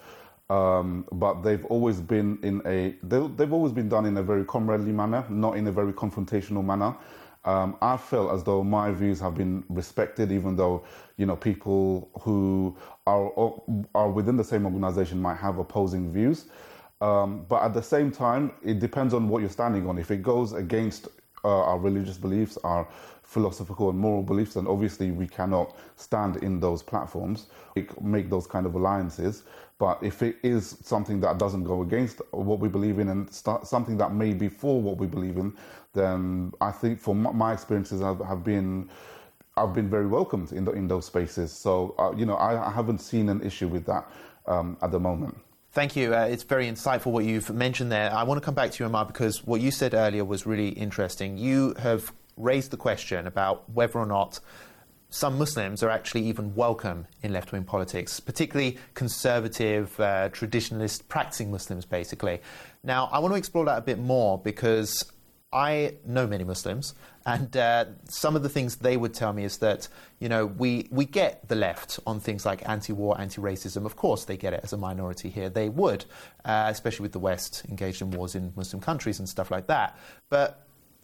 um, but they've always been in a, they, they've always been done in a very comradely manner, not in a very confrontational manner. Um, I felt as though my views have been respected, even though, you know, people who are are within the same organisation might have opposing views. Um, but at the same time, it depends on what you're standing on. If it goes against uh, our religious beliefs, our philosophical and moral beliefs, then obviously we cannot stand in those platforms, make those kind of alliances. But if it is something that doesn't go against what we believe in and start, something that may be for what we believe in, then I think for my experiences have, have been, I've been very welcomed in the, in those spaces. So, uh, you know, I, I haven't seen an issue with that um, at the moment.
Thank you. Uh, it's very insightful what you've mentioned there. I want to come back to you, Amar, because what you said earlier was really interesting. You have raised the question about whether or not some Muslims are actually even welcome in left-wing politics, particularly conservative, uh, traditionalist, practicing Muslims, basically. Now, I want to explore that a bit more because I know many Muslims, and uh, some of the things they would tell me is that, you know, we, we get the left on things like anti-war, anti-racism. Of course they get it as a minority here. They would, uh, especially with the West engaged in wars in Muslim countries and stuff like that. But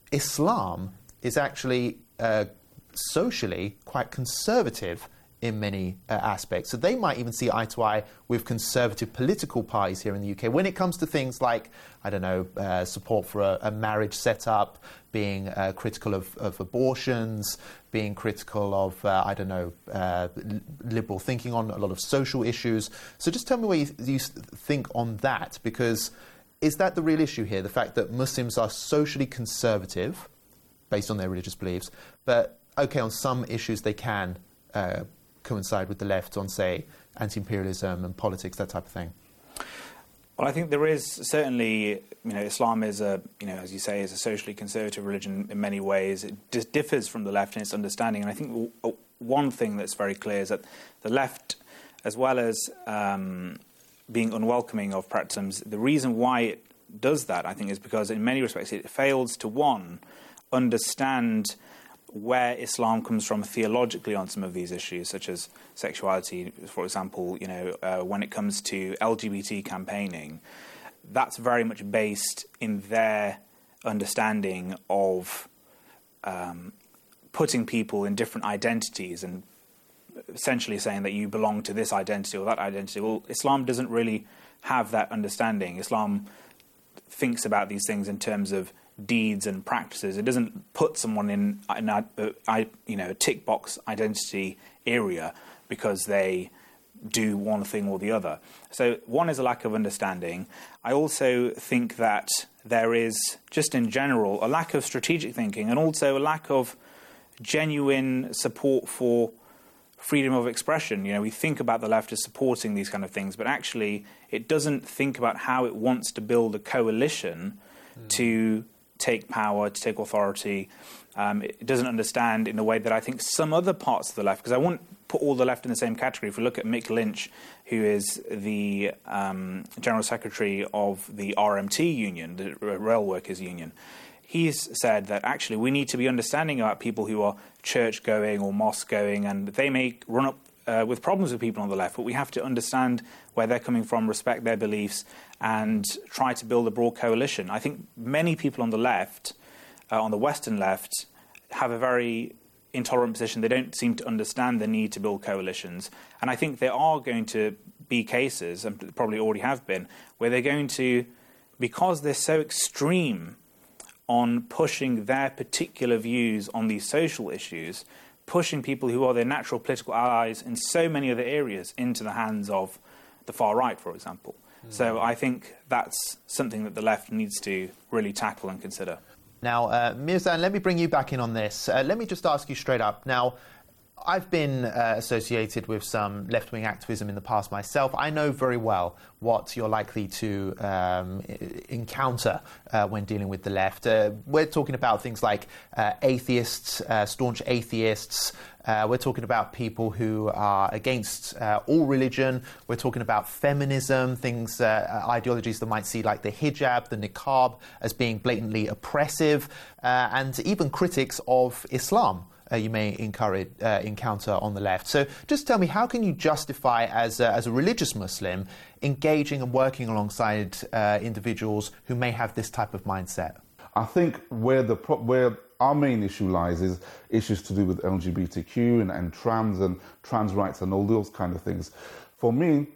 Islam is actually uh, socially quite conservative in many uh, aspects. So they might even see eye to eye with conservative political parties here in the U K when it comes to things like, I don't know, uh, support for a, a marriage setup, being uh, critical of, of abortions, being critical of, uh, I don't know, uh, liberal thinking on a lot of social issues. So just tell me what you, you think on that, because is that the real issue here, the fact that Muslims are socially conservative based on their religious beliefs, but, okay, on some issues they can uh, coincide with the left on, say, anti-imperialism and politics, that type of thing?
Well, I think there is certainly, you know, Islam is a, you know, as you say, is a socially conservative religion in many ways. It d- differs from the left in its understanding. And I think w- one thing that's very clear is that the left, as well as um, being unwelcoming of practices, the reason why it does that, I think, is because in many respects it fails to, one, understand where Islam comes from theologically on some of these issues, such as sexuality, for example. You know, uh, when it comes to L G B T campaigning, that's very much based in their understanding of um, putting people in different identities and essentially saying that you belong to this identity or that identity. Well, Islam doesn't really have that understanding. Islam thinks about these things in terms of deeds and practices. It doesn't put someone in, in a, a, you know, a tick box identity area because they do one thing or the other. So one is a lack of understanding. I also think that there is, just in general, a lack of strategic thinking and also a lack of genuine support for freedom of expression. You know, we think about the left as supporting these kind of things, but actually it doesn't think about how it wants to build a coalition mm. to take power, to take authority. Um, it doesn't understand in a way that I think some other parts of the left, because I wouldn't put all the left in the same category. If we look at Mick Lynch, who is the um, General Secretary of the R M T union, the Rail Workers Union, he's said that actually we need to be understanding about people who are church-going or mosque-going, and they may run up uh, with problems with people on the left, but we have to understand where they're coming from, respect their beliefs, and try to build a broad coalition. I think many people on the left, uh, on the Western left, have a very intolerant position. They don't seem to understand the need to build coalitions. And I think there are going to be cases, and probably already have been, where they're going to, because they're so extreme on pushing their particular views on these social issues, pushing people who are their natural political allies in so many other areas into the hands of the far right, for example. Mm. So I think that's something that the left needs to really tackle and consider.
Now, uh, Mirzan, let me bring you back in on this. Uh, let me just ask you straight up. Now, I've been uh, associated with some left-wing activism in the past myself. I know very well what you're likely to um, encounter uh, when dealing with the left. Uh, we're talking about things like uh, atheists, uh, staunch atheists. Uh, we're talking about people who are against uh, all religion. We're talking about feminism, things, uh, ideologies that might see like the hijab, the niqab as being blatantly oppressive, uh, and even critics of Islam. Uh, you may encourage, uh, encounter on the left. So just tell me, how can you justify, as a, as a religious Muslim, engaging and working alongside uh, individuals who may have this type of mindset?
I think where the pro- where our main issue lies is issues to do with L G B T Q and, and trans and trans rights and all those kind of things. For me,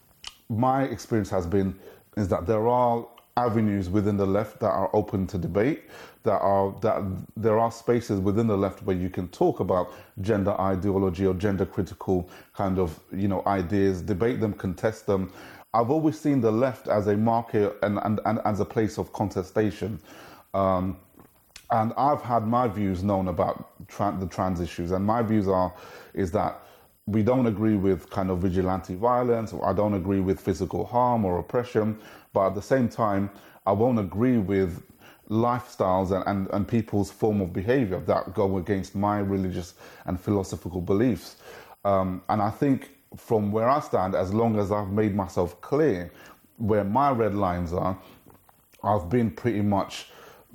my experience has been is that there are avenues within the left that are open to debate. That are that there are spaces within the left where you can talk about gender ideology or gender critical kind of, you know, ideas, debate them, contest them. I've always seen the left as a market and, and, and as a place of contestation. Um, and I've had my views known about tra- the trans issues, and my views are is that we don't agree with kind of vigilante violence, or I don't agree with physical harm or oppression, but at the same time, I won't agree with lifestyles and, and, and people's form of behavior that go against my religious and philosophical beliefs. Um, and I think from where I stand, as long as I've made myself clear where my red lines are, I've been pretty much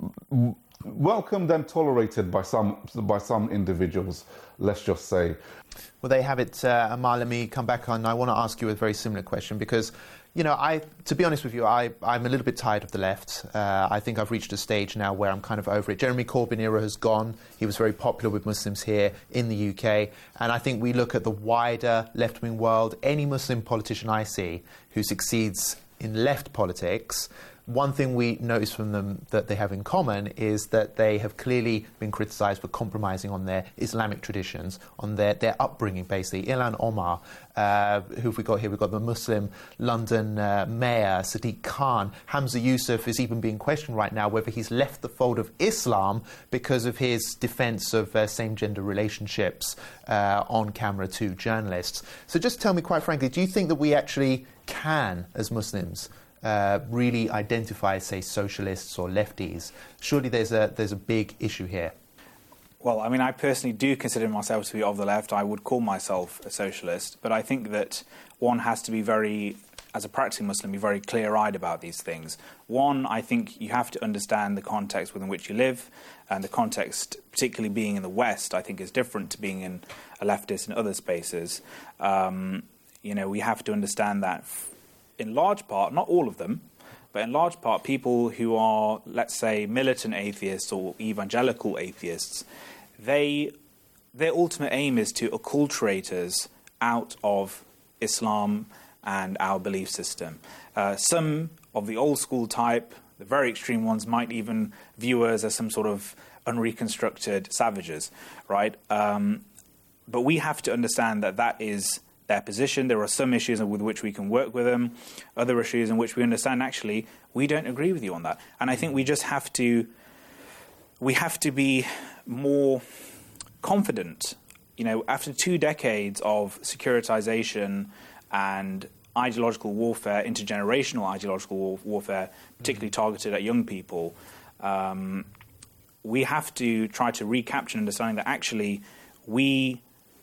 welcomed and tolerated by some by some individuals, let's just say.
Well, there you have it, uh, Ammar. Let me come back on. I want to ask you a very similar question because, you know, I, to be honest with you, I, I'm a little bit tired of the left. Uh, I think I've reached a stage now where I'm kind of over it. Jeremy Corbyn era has gone. He was very popular with Muslims here in the U K. And I think we look at the wider left-wing world, any Muslim politician I see who succeeds in left politics, one thing we notice from them that they have in common is that they have clearly been criticised for compromising on their Islamic traditions, on their, their upbringing, basically. Ilhan Omar, uh, who have we got here? We've got the Muslim London uh, mayor, Sadiq Khan. Hamza Yusuf is even being questioned right now whether he's left the fold of Islam because of his defence of uh, same-gender relationships uh, on camera to journalists. So just tell me, quite frankly, do you think that we actually can, as Muslims, Uh, really identify, say, socialists or lefties? Surely there's a there's a big issue here.
Well, I mean, I personally do consider myself to be of the left. I would call myself a socialist, but I think that one has to be very, as a practicing Muslim, be very clear-eyed about these things. One, I think you have to understand the context within which you live, and the context, particularly being in the West, I think is different to being in a leftist in other spaces. Um, you know, we have to understand that in large part, not all of them, But in large part, people who are, let's say, militant atheists or evangelical atheists, they their ultimate aim is to acculturate us out of Islam and our belief system. Uh, some of the old school type, the very extreme ones, might even view us as some sort of unreconstructed savages, right? Um, but we have to understand that that is their position. There are some issues with which we can work with them, other issues in which we understand, actually, we don't agree with you on that. And I think we just have to, we have to be more confident. You know, after two decades of securitization and ideological warfare, intergenerational ideological war- warfare, particularly targeted at young people, um, we have to try to recapture an understanding that actually we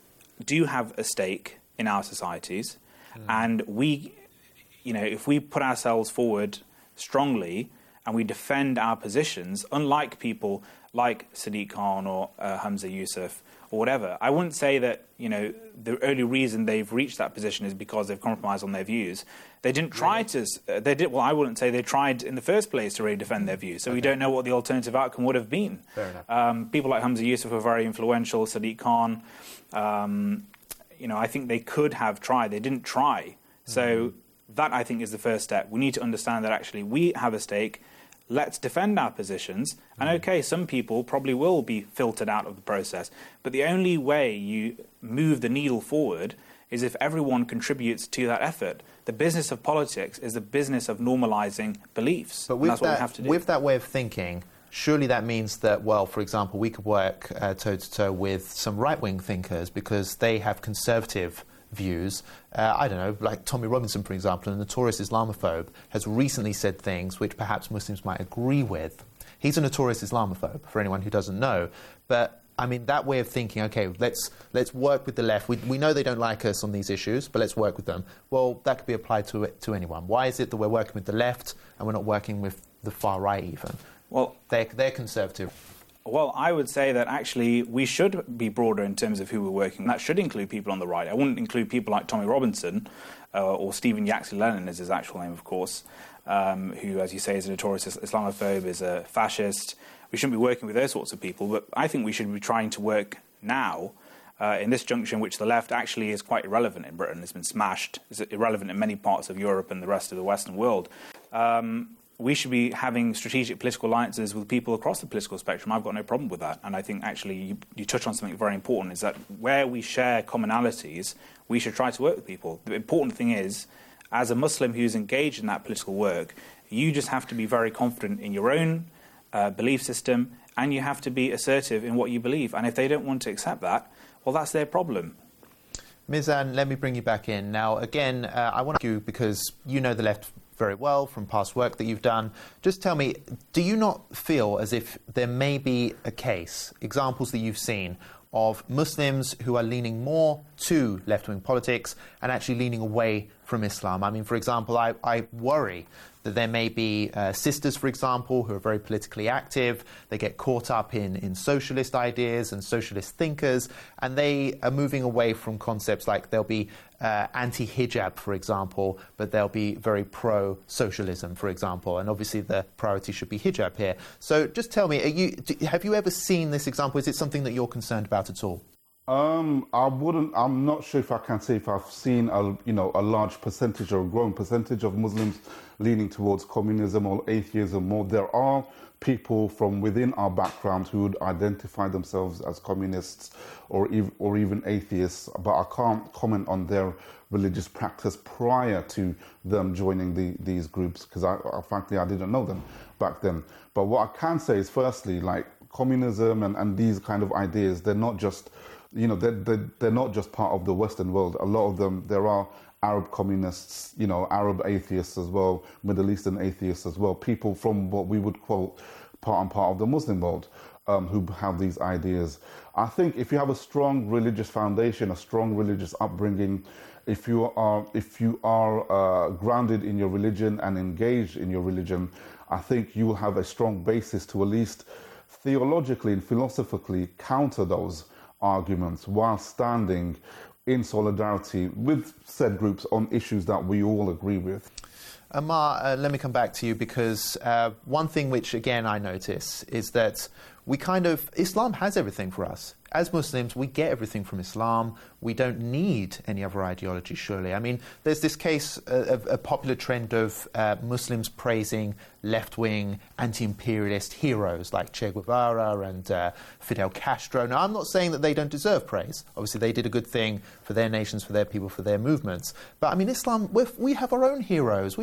do have a stake in our societies, mm. and we, you know, if we put ourselves forward strongly and we defend our positions, unlike people like Sadiq Khan or uh, Hamza Yusuf or whatever, I wouldn't say that, you know, the only reason they've reached that position is because they've compromised on their views. They didn't try really? to, uh, they did, well, I wouldn't say they tried in the first place to really defend their views, so okay. we don't know what the alternative outcome would have been.
Fair enough.
Um, people like Hamza Yusuf were very influential, Sadiq Khan, um, you know, I think they could have tried. They didn't try. So mm-hmm. that, I think, is the first step. We need to understand that actually we have a stake. Let's defend our positions. Mm-hmm. And, okay, some people probably will be filtered out of the process. But the only way you move the needle forward is if everyone contributes to that effort. The business of politics is the business of normalizing beliefs.
But with
that's
that,
what we have to do.
With that way of thinking, surely that means that, well, for example, we could work uh, toe-to-toe with some right-wing thinkers because they have conservative views. Uh, I don't know, like Tommy Robinson, for example, a notorious Islamophobe, has recently said things which perhaps Muslims might agree with. He's a notorious Islamophobe, for anyone who doesn't know. But, I mean, that way of thinking, okay, let's let's work with the left. We, we know they don't like us on these issues, but let's work with them. Well, that could be applied to to anyone. Why is it that we're working with the left and we're not working with the far right even?
Well,
they're, they're conservative.
Well, I would say that actually we should be broader in terms of who we're working. That should include people on the right. I wouldn't include people like Tommy Robinson uh, or Stephen Yaxley Lennon is his actual name, of course, um, who, as you say, is a notorious Islamophobe, is a fascist. We shouldn't be working with those sorts of people, but I think we should be trying to work now uh, in this junction, which the left actually is quite irrelevant in Britain. It's been smashed. It's irrelevant in many parts of Europe and the rest of the Western world. Um, we should be having strategic political alliances with people across the political spectrum. I've got no problem with that. And I think actually you, you touch on something very important, is that where we share commonalities, we should try to work with people. The important thing is, as a Muslim who's engaged in that political work, you just have to be very confident in your own uh, belief system, and you have to be assertive in what you believe. And if they don't want to accept that, well, that's their problem.
Mizan, let me bring you back in. Now, again, uh, I want to ask you, because you know the left very well from past work that you've done. Just tell me, do you not feel as if there may be a case, examples that you've seen, of Muslims who are leaning more to left-wing politics and actually leaning away from Islam? I mean, for example, I, I worry that there may be uh, sisters, for example, who are very politically active. They get caught up in, in socialist ideas and socialist thinkers, and they are moving away from concepts like they'll be uh, anti-hijab, for example, but they'll be very pro-socialism, for example, and obviously the priority should be hijab here. So just tell me, are you, do, have you ever seen this example? Is it something that you're concerned about at all?
Um, I wouldn't. I'm not sure if I can say if I've seen a you know a large percentage or a growing percentage of Muslims leaning towards communism or atheism. More, there are people from within our background who would identify themselves as communists or ev- or even atheists, but I can't comment on their religious practice prior to them joining the, these groups, because I, I frankly I didn't know them back then. But what I can say is, firstly, like communism and, and these kind of ideas, they're not just You know, they're, they're, they're not just part of the Western world. A lot of them, there are Arab communists, you know, Arab atheists as well, Middle Eastern atheists as well, people from what we would quote part and part of the Muslim world um, who have these ideas. I think if you have a strong religious foundation, a strong religious upbringing, if you are, if you are uh, grounded in your religion and engaged in your religion, I think you will have a strong basis to at least theologically and philosophically counter those arguments while standing in solidarity with said groups on issues that we all agree with.
Amar, uh, let me come back to you because uh, one thing which, again, I notice is that we kind of, Islam has everything for us. As Muslims, we get everything from Islam. We don't need any other ideology, surely. I mean, there's this case, uh, a, a popular trend of uh, Muslims praising left-wing, anti-imperialist heroes like Che Guevara and uh, Fidel Castro. Now, I'm not saying that they don't deserve praise. Obviously, they did a good thing for their nations, for their people, for their movements. But, I mean, Islam, we're, we have our own heroes. We